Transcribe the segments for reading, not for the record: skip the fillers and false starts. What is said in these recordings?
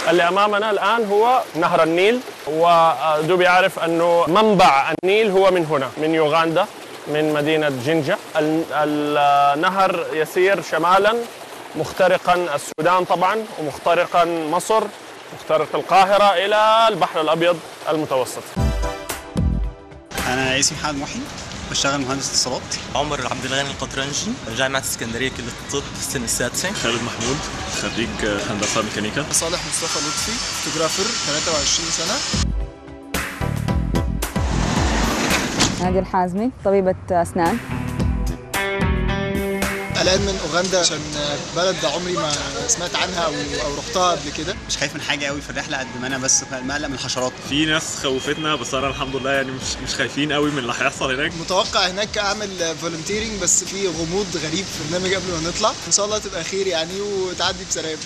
اللي أمامنا الآن هو نهر النيل، ودو بيعرف أنه منبع النيل هو من هنا، من يوغندا، من مدينة جنجة. النهر يسير شمالاً مخترقاً السودان طبعاً، ومخترقاً مصر، مخترق القاهرة إلى البحر الأبيض المتوسط. أنا اسمي محمد محي، بشتغل مهندس اتصالات. عمر عبد الغني القطرنجي، جامعة اسكندرية كلية الطب في السنة السادسة. خالد محمود، خريج هندسة ميكانيكا. صالح مصطفى لطفي، فوتوغرافر، 23 سنة. نادية الحازمي، طبيبة أسنان. الآن من أوغندا عشان بلد عمري ما سمعت عنها أو رحتها قبل كده. مش خايف من حاجة قوي في الرحلة قد ما أنا بس مقلق من الحشرات. في ناس خوفتنا بس أنا الحمد لله يعني مش خايفين قوي من اللي هيحصل هناك. متوقع هناك أعمل فولنتيرنج بس في غموض غريب في البرنامج قبل ما نطلع. إن شاء الله تبقى خير يعني وتعدي بسلام.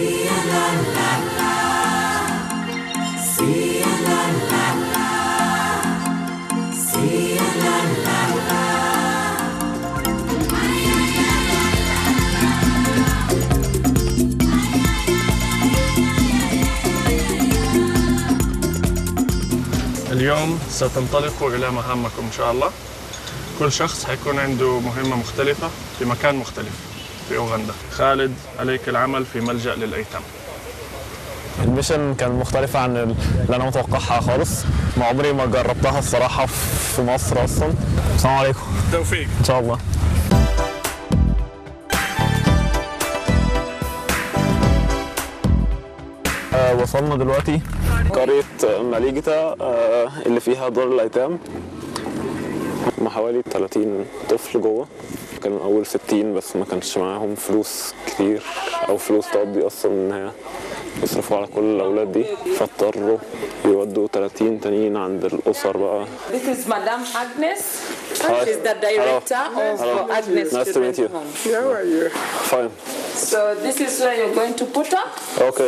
اليوم ستنطلقوا إلى مهامكم إن شاء الله. كل شخص حيكون عنده مهمة مختلفة في مكان مختلف في أوغندا. خالد، عليك العمل في ملجأ للأيتام. الميشن كان مختلفة عن اللي أنا متوقعها خالص، ما عمري ما جربتها الصراحة في مصر أصلا. السلام عليكم. توفيق إن شاء الله. وصلنا دلوقتي قرية ماليجتا اللي فيها دار الأيتام. هم حوالي 30 طفل جوه، كانوا أول 60 بس ما كانش معاهم فلوس كتير أو فلوس تقضي أصلا إن هي يصرفوا على كل الأولاد دي، فاضطروا يودوا 30 تانيين عند الأسر بقى. This is Madam Agnes. Hi. She's the director Hello. of Agnes. Nice to meet you. How are you? Fine. So this is where you're going to put up. Okay.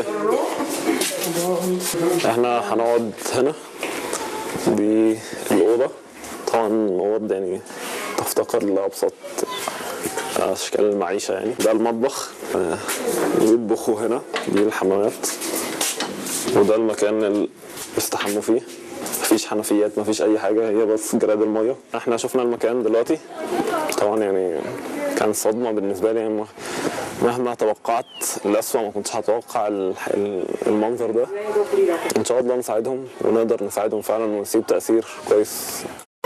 احنا هنقعد هنا، دي الأوضة. طبعا مواد يعني تفتقر لأبسط أشكال المعيشة يعني. ده المطبخ بيطبخوا هنا، دي الحمامات، وده المكان اللي بيستحموا فيه. مفيش حنفيات، مفيش أي حاجة، هي بس جراد المية. احنا شفنا المكان دلوقتي، طبعا يعني كان صدمة بالنسبة لي يعني. مهما توقعت الأسوأ ما كنتش هتوقع المنظر ده. إن شاء الله نساعدهم ونقدر نساعدهم فعلا ونسيب تأثير كويس.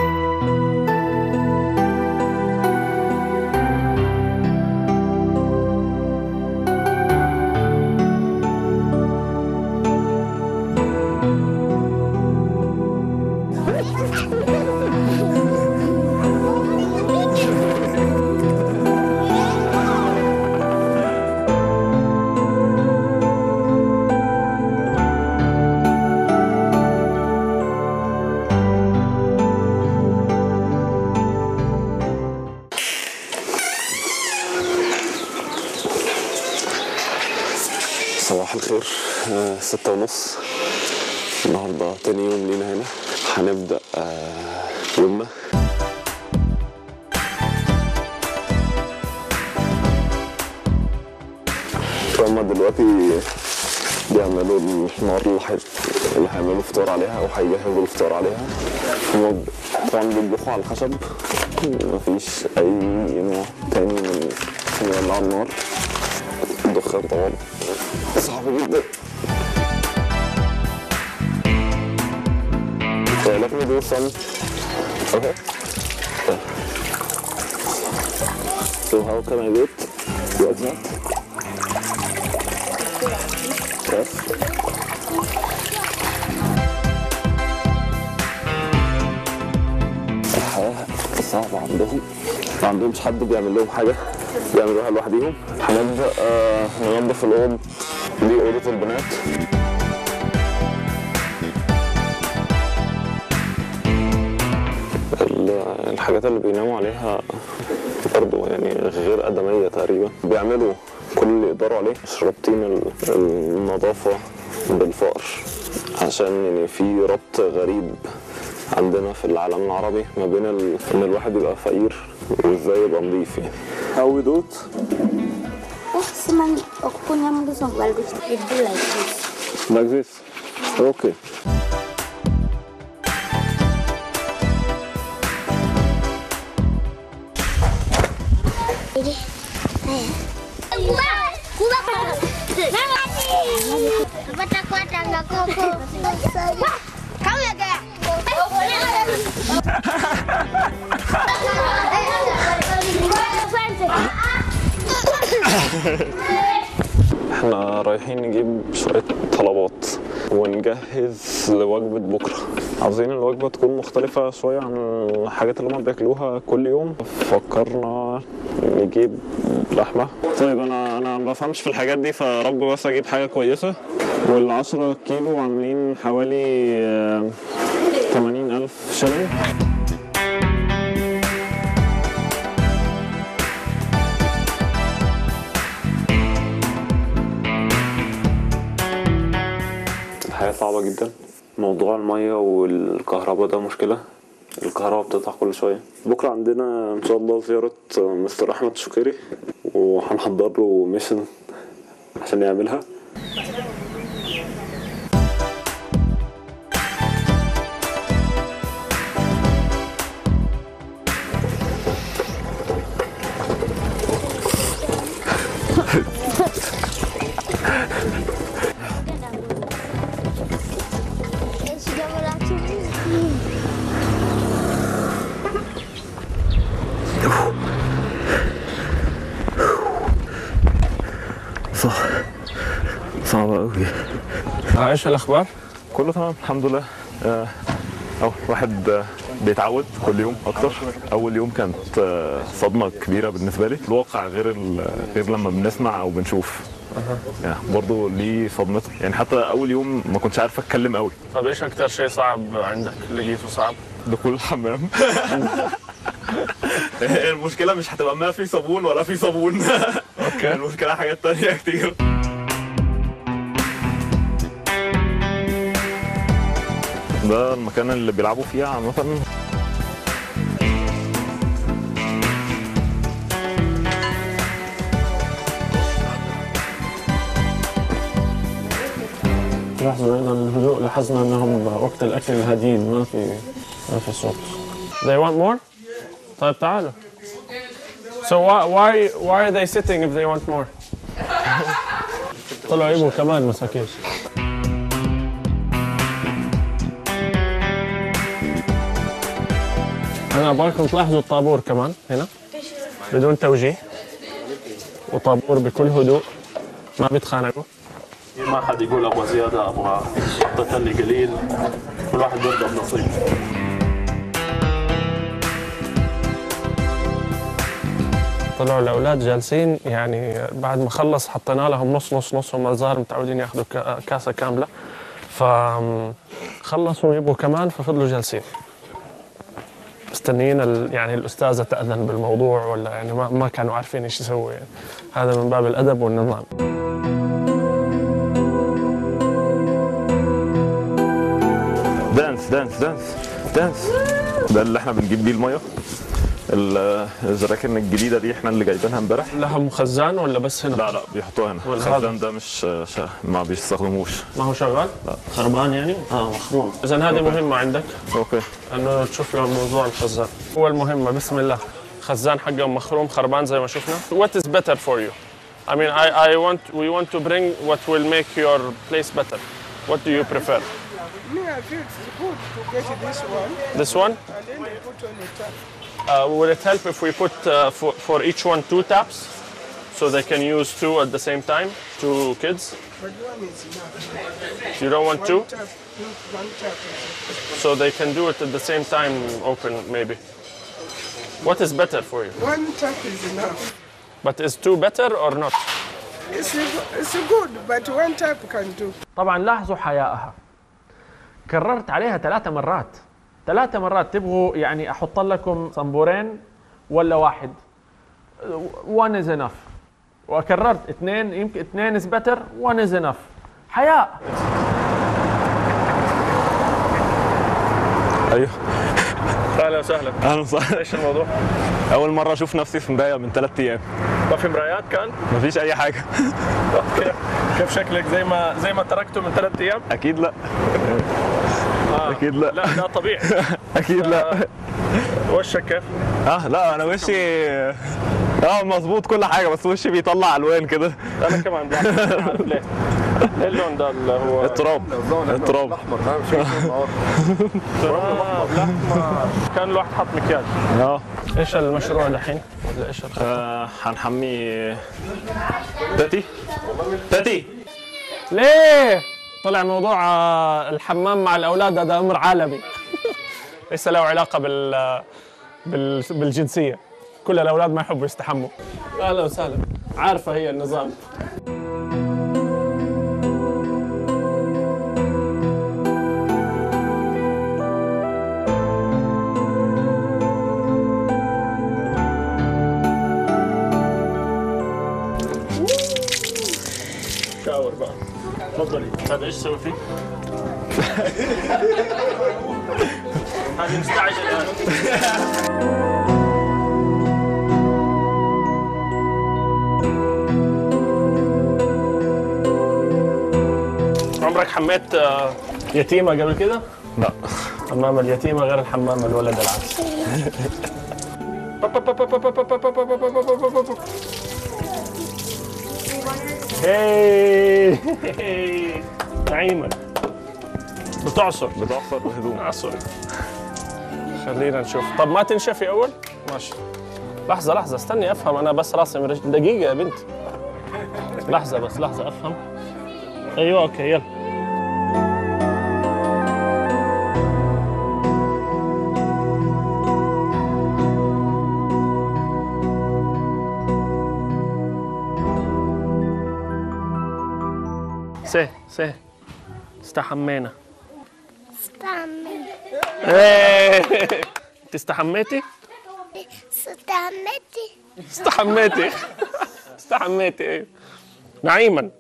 صباح الخير، 6:30 النهارده تاني يوم لينا هنا. هنبدأ يومنا. هما دلوقتي بيعملوا النار اللي هيعملوا فطار عليها او هيجهزوا الفطار عليها. هما طبعا بيطبخوا على الخشب، مفيش اي نوع تاني من يولعوا النار. الدخان طبعا صعب جدا. Let me do some. Okay. So how can I do it? What's that? Yes. الحياة صعبة عندهم، ما عندهمش حد بيعمل لهم حاجة، بيعملوها لوحديهم. هنبدأ ننظف الأوض، دي أوضة البنات. الحاجات اللي بيناموا عليها برضه يعني غير آدمية تقريبا. بيعملوا كل اللي يقدروا عليه، مش رابطين النظافة بالفقر، عشان يعني في ربط غريب عندنا في العالم العربي ما بين ان الواحد يبقى فقير وازاي يبقى نظيف يعني. How we do it? Semang aku punya mulut bagus itu like this. Like this. Okay. احنا رايحين نجيب شوية طلبات ونجهز لوجبة بكرة. عاوزين الوجبة تكون مختلفة شوية عن الحاجات اللي هما بياكلوها كل يوم. فكرنا نجيب لحمة. طيب أنا ما بفهمش في الحاجات دي، فرب بس أجيب حاجة كويسة. وال10 كيلو عاملين حوالي 80,000 شلن. الحياة صعبة جدا. موضوع المية والكهرباء ده مشكلة. الكهرباء بتقطع كل شوية. بكرة عندنا إن شاء الله زيارة مستر أحمد شكيري، وهنحضر له ميشن عشان يعملها. صعبة أوي. ايش الاخبار؟ كله تمام الحمد لله. واحد بيتعود كل يوم اكتر. اول يوم كانت صدمة كبيرة بالنسبة لي. الواقع غير لما بنسمع او بنشوف. يعني برضه ليه صدمته. يعني حتى اول يوم ما كنتش عارف اتكلم قوي. طب ايش اكتر شيء صعب عندك لقيته صعب؟ دخول الحمام. المشكلة مش هتبقى ما في صابون ولا في صابون. اوكي. المشكلة حاجات تانية كتير. ده المكان اللي بيلعبوا فيه عامة. لاحظوا ايضا الهدوء. لاحظنا انهم وقت الاكل هادين، ما في صوت. They want more? طيب تعالوا. So why are they sitting if they want more? طلعوا يبغوا كمان مساكين. أنا أبغاكم تلاحظوا الطابور كمان هنا بدون توجيه، وطابور بكل هدوء، ما بيتخانقوا. ما حد يقول أبغى زيادة، أبغى حطيت لي قليل، كل واحد بيرضى بنصيب. طلعوا الأولاد جالسين، يعني بعد ما خلص حطينا لهم نص، هم الظاهر متعودين ياخذوا كاسة كاملة، فخلصوا يبغوا كمان، ففضلوا جالسين مستنيين يعني الأستاذة تأذن بالموضوع، ولا يعني ما كانوا عارفين ايش يسووا. يعني هذا من باب الأدب والنظام. دانس ده اللي احنا بنجيب بيه المية. الجراكن الجديدة دي احنا اللي جايبينها امبارح. لهم خزان ولا بس هنا؟ لا بيحطوها هنا. الخزان ده مش ما بيستخدموش. ما هو شغال؟ لا. خربان يعني؟ مخروم. إذا هذه مهمة عندك. اوكي. انه تشوف لهم موضوع الخزان. هو المهمة بسم الله. خزان حقهم مخروم خربان زي ما شفنا. What is better for you? I mean we want to bring what will make your place better. What do you prefer? Me, I feel it's good to get this one. This one? And then they put on the tap. Will it help if we put for each one 2 taps, so they can use 2 at the same time, 2 kids? But one is enough. You don't want 2? One tap, no, 1 tap is So they can do it at the same time, open maybe. What is better for you? 1 tap is enough. But is 2 better or not? It's good, but 1 tap can do. طبعا لاحظوا حيائها. كررت عليها 3 مرات. 3 مرات. تبغوا يعني احط لكم صنبورين ولا 1؟ 1 is enough. وكررت 2، يمكن 2 is better، 1 is enough. حياء. ايوه. اهلا وسهلا. اهلا وسهلا. ايش الموضوع؟ اول مرة اشوف نفسي في مراية من 3 ايام. ما في مرايات كان؟ مفيش اي حاجة. اوكي. كيف شكلك زي ما تركته من 3 ايام؟ اكيد لا. اكيد لا. لا ده طبيعي. اكيد لا. وشك كيف؟ لا انا وشي مظبوط كل حاجه، بس وشي بيطلع الوان كده. انا كمان بعرف ليه. ايه اللون ده اللي هو التراب الاحمر ده مش النهار. الاحمر كان الواحد حط مكياج. ايش المشروع الحين؟ ولا ايش هنحمي تاتي. ليه؟ طلع موضوع الحمام مع الاولاد هذا امر عالمي. ليس له علاقه بالجنسيه. كل الاولاد ما يحبوا يستحموا. اهلا وسهلا. عارفه هي النظام. شاور بقى. تفضلي. هذا ايش تسوي فيه؟ هذه مستعجله. عمرك حميت يتيمة قبل كده؟ لا. حمام اليتيمة غير الحمام الولد العادي. هاي نعيمة بتعصر الهدوم. عصري. خلينا نشوف. طب ما تنشفي أول؟ ماشي. لحظة استني أفهم أنا بس راسي من رجل. دقيقة يا بنتي. لحظة أفهم. أيوة أوكي يلا. سه استحمينا. انت استحميتي؟ استحميتي ايه. نعيما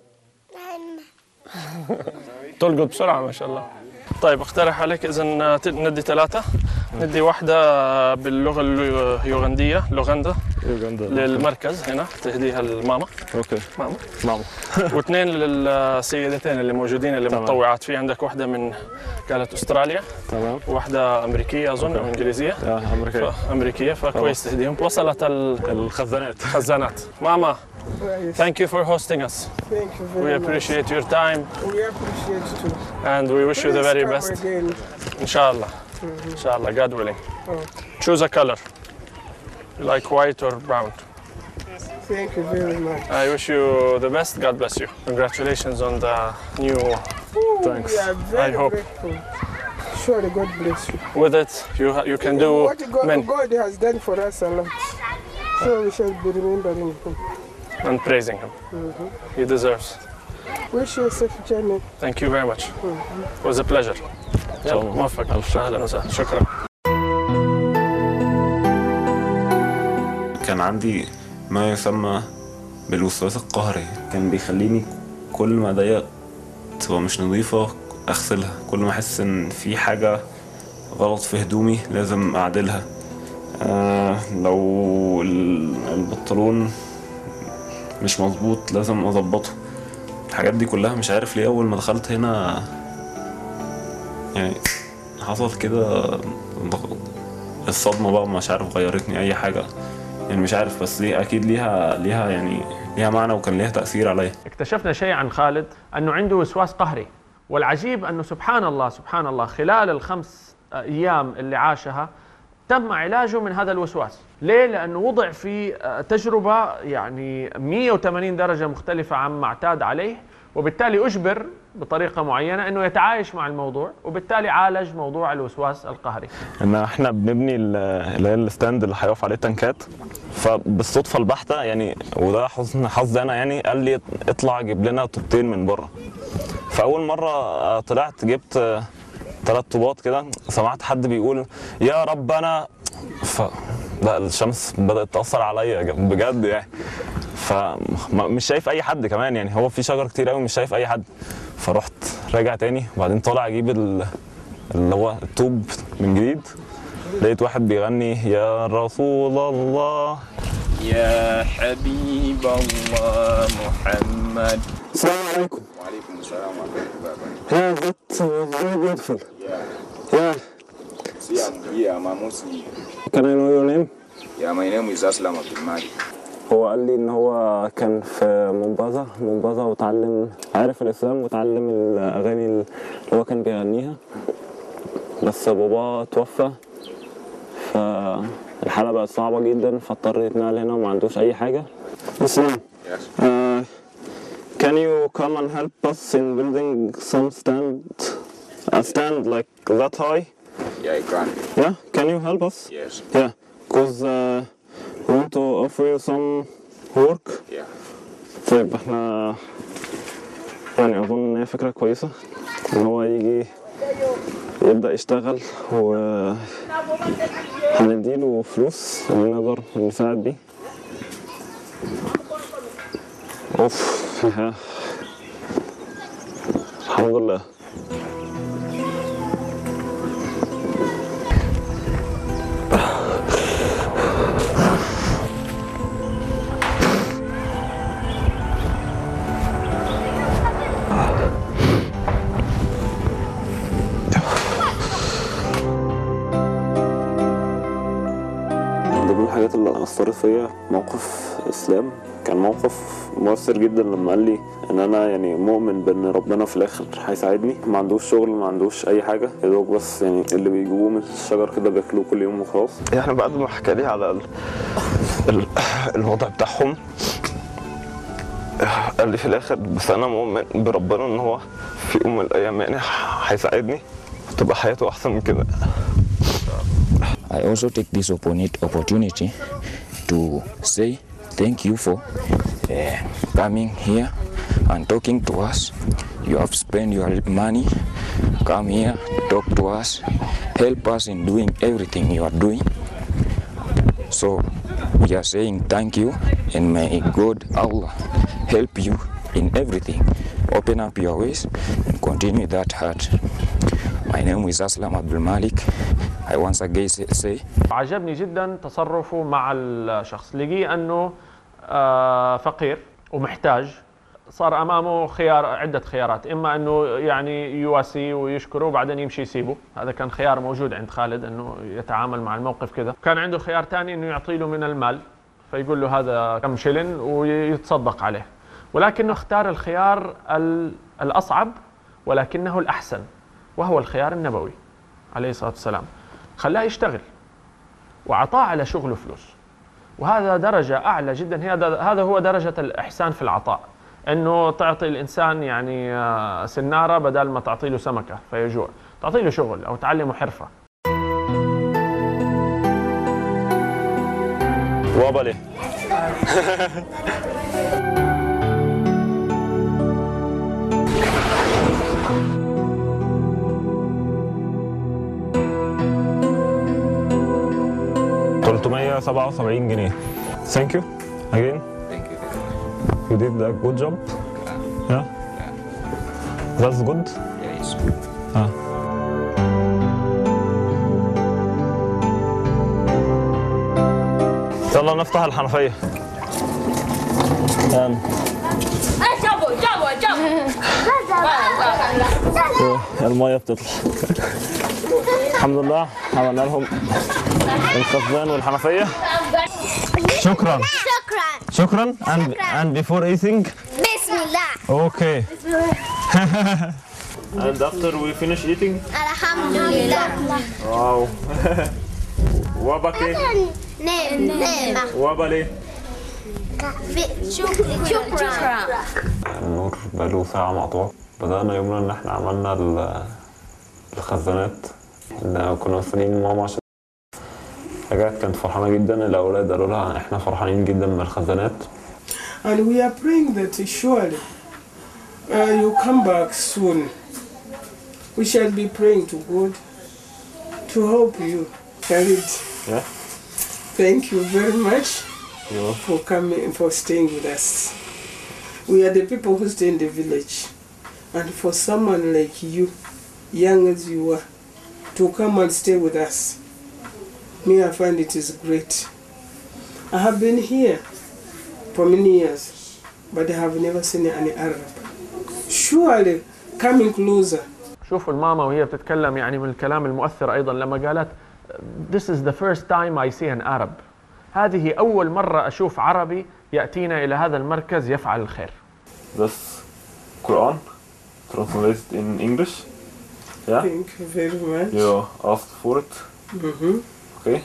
تلقط بسرعة ما شاء الله. طيب اقترح عليك اذا ندي 3. ندي واحدة باللغة اليوغندية لوغندا للمركز هنا تهديها الماما. اوكي ماما. و2 للسيدتين اللي موجودين اللي متطوعات. في عندك واحدة من قالت استراليا. تمام. واحدة امريكية اظن او انجليزية. امريكية فكويس تهديهم. وصلت الخزانات. ماما thank you for hosting us. Thank you very we much. appreciate your time. We appreciate you too. And we wish you the very best. Again. Inshallah. Inshallah, God willing. Choose a color. You like white or brown? Thank you very much. I wish you the best. God bless you. Congratulations on the new. Thanks. We are very I hope. grateful. Surely God bless you. With it, you can do many. God has done for us a lot. So we shall be remembering him. And praising him. He deserves. Wish you a safe journey. Thank you very much. It was a pleasure. يلا موفق. اهلا وسهلا. شكرا. كان عندي ما يسمى بالوسواس القهري، كان بيخليني كل ما اضايق تبقى مش نظيفة اغسلها، كل ما احس ان في حاجة غلط في هدومي لازم اعدلها. لو البنطلون مش مظبوط لازم اظبطه. الحاجات دي كلها مش عارف ليه اول ما دخلت هنا يعني حصل كده الصدمة بقى، مش عارف غيرتني اي حاجة يعني، مش عارف بس ليه. اكيد ليها يعني ليها معنى وكان ليها تأثير عليا. اكتشفنا شيء عن خالد انه عنده وسواس قهري، والعجيب انه سبحان الله خلال ال5 ايام اللي عاشها تم علاجه من هذا الوسواس. ليه؟ لأنه وضع في تجربة يعني 180 درجة مختلفة عما اعتاد عليه، وبالتالي أجبر بطريقة معينة أنه يتعايش مع الموضوع، وبالتالي عالج موضوع الوسواس القهري. إن إحنا بنبني اللي هي الستاند اللي هيقف عليه تنكات، فبالصدفة البحتة يعني وده حسن حظي أنا يعني قال لي اطلع جيب لنا طوبتين من بره. فأول مرة طلعت جبت 3 طوبات كده، سمعت حد بيقول يا رب أنا لا الشمس بدأت تأثر عليا بجد يعني، فمش شايف أي حد كمان يعني، هو في شجر كتير قوي مش شايف أي حد. فرحت راجع تاني وبعدين طالع أجيب اللي هو الطوب من جديد، لقيت واحد بيغني يا رسول الله يا حبيب الله محمد. السلام عليكم. وعليكم السلام ورحمة الله وبركاته. Yeah, that's very beautiful. Yeah. Yeah, Mamusi. Can I know your name? Yeah, my name is Aslam Abdul Malik. هو قال لي ان هو كان في منبذة وتعلم، عارف الاسلام وتعلم الاغاني اللي هو كان بيغنيها، بس بابا توفى فالحالة بقت صعبة جدا فاضطر يتنقل هنا وما عندوش اي حاجة. اسلام. Can you come and help us in building some stand like that high? Yeah, I can. Yeah, can you help us? Yes. Yeah, because we want to offer you some work. Yeah. طيب احنا يعني اظن ان هي فكرة كويسة ان هو يجي يبدأ يشتغل وهنديله فلوس اللي نقدر نساعد بيه. اوف الحمد لله. من الحاجات اللي أثرت فيا موقف إسلام، كان موقف مؤثر جدا لما قال لي ان انا يعني مؤمن بان ربنا في الاخر هيساعدني. ما عندوش شغل، ما عندوش اي حاجه، يا دوب بس يعني اللي بيجيبوه من الشجر كده بياكلوه كل يوم وخلاص. يعني بعد ما حكى لي على الوضع بتاعهم قال لي في الاخر بس انا مؤمن بربنا ان هو في يوم من الايام يعني هيساعدني وتبقى حياته احسن من كده. I also take this opportunity to say thank you for coming here and talking to us. You have spent your money, come here, talk to us, help us in doing everything you are doing. So we are saying thank you and may God Allah help you in everything. Open up your ways and continue that heart. My name is Aslam Abdul Malik. I once again say عجبني جدا تصرفه مع الشخص، لقيه انه فقير ومحتاج، صار امامه عده خيارات، اما انه يعني يواسيه ويشكره وبعدين يمشي يسيبه، هذا كان خيار موجود عند خالد انه يتعامل مع الموقف كذا. كان عنده خيار ثاني انه يعطي له من المال فيقول له هذا كم شلن ويتصدق عليه، ولكنه اختار الخيار الاصعب ولكنه الاحسن، وهو الخيار النبوي عليه الصلاه والسلام. خلاه يشتغل وعطاه على شغله فلوس، وهذا درجة أعلى جدا. هذا هو درجة الإحسان في العطاء، أنه تعطي الإنسان يعني سنارة بدل ما تعطي له سمكة فيجوع، تعطي له شغل أو تعلمه حرفة. وابلي 377 جنيه. Thank you again. Thank you. You did a good job. Yeah. That's good. Yeah, it's good. يلا نفتح الحنفية. المية بتطلع. الحمد لله عملنا لهم الخزان والحنفية. شكرا. شكرا. And before eating. Bismillah. Okay. And after we finish eating. Alhamdulillah. Wow. وابكي. نعم. وابلي. شكرا. النور بقاله ساعة مقطوع. بدأنا يومنا إن إحنا عملنا الخزانات. كنا مستنيين ماما عشان رجعت كانت فرحانة جدا. الأولاد قالوا لها إحنا فرحانين جدا من الخزانات. And we are praying that surely you come back soon. We shall be praying to God to help you. Khalid. Yeah. Thank you very much for coming, for staying with us. We are the people who stay in the village. And for someone like you, young as you are, to come and stay with us, me, I find it is great. I have been here for many years, but I have never seen any Arab. Surely coming closer. شوفوا الماما وهي بتتكلم يعني من الكلام المؤثر أيضا لما قالت This is the first time I see an Arab. هذه أول مرة أشوف عربي يأتينا إلى هذا المركز يفعل الخير. This Quran translated in English. Yeah. Thank you very much. You asked for it. Okay.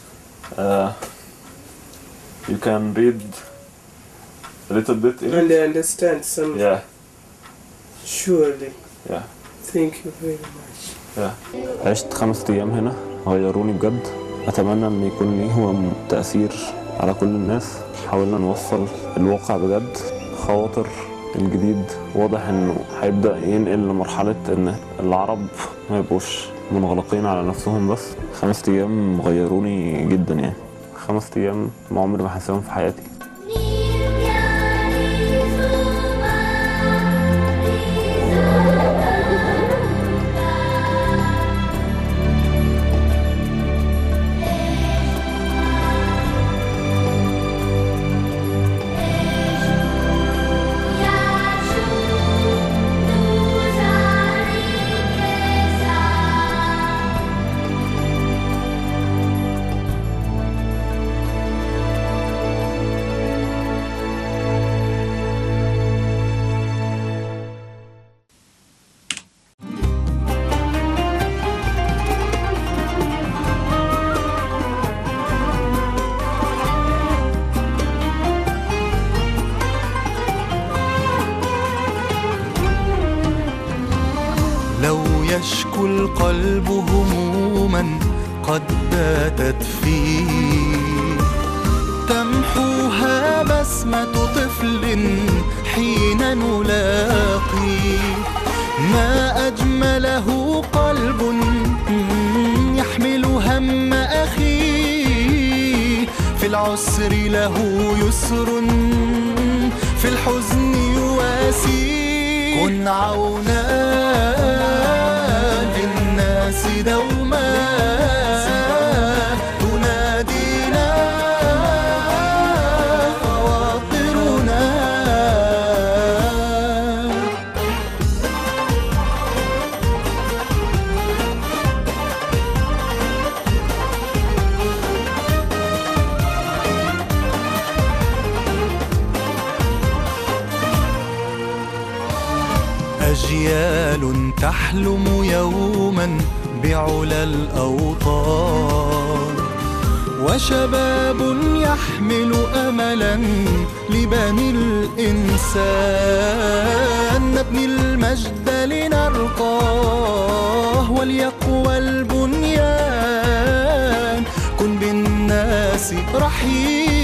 You can read a little bit in And it. I understand some. Yeah. Surely. Yeah. Thank you very much. Yeah. عشت 5 أيام هنا غيروني بجد. أتمنى أن يكون ليهم تأثير على كل الناس. حاولنا نوصل الواقع بجد. خواطر الجديد واضح إنه هيبدأ ينقل لمرحلة إن العرب ما يبقوش منغلقين على نفسهم بس. 5 أيام غيروني جدا يعني. 5 أيام ما عمري ما هنساهم في حياتي. لو يشكو القلب هموما قد باتت فيه تمحوها بسمة طفل حين نلاقي ما أجمله قلب يحمل هم أخيه في العسر له يسر في الحزن يواسيه كن عونا للناس دوما تنادينا خواطرنا أجيال تحلم يوما بعلى الأوطان وشباب يحمل أملا لبني الإنسان نبني المجد لنرقاه وليقوى البنيان كن بالناس رحيم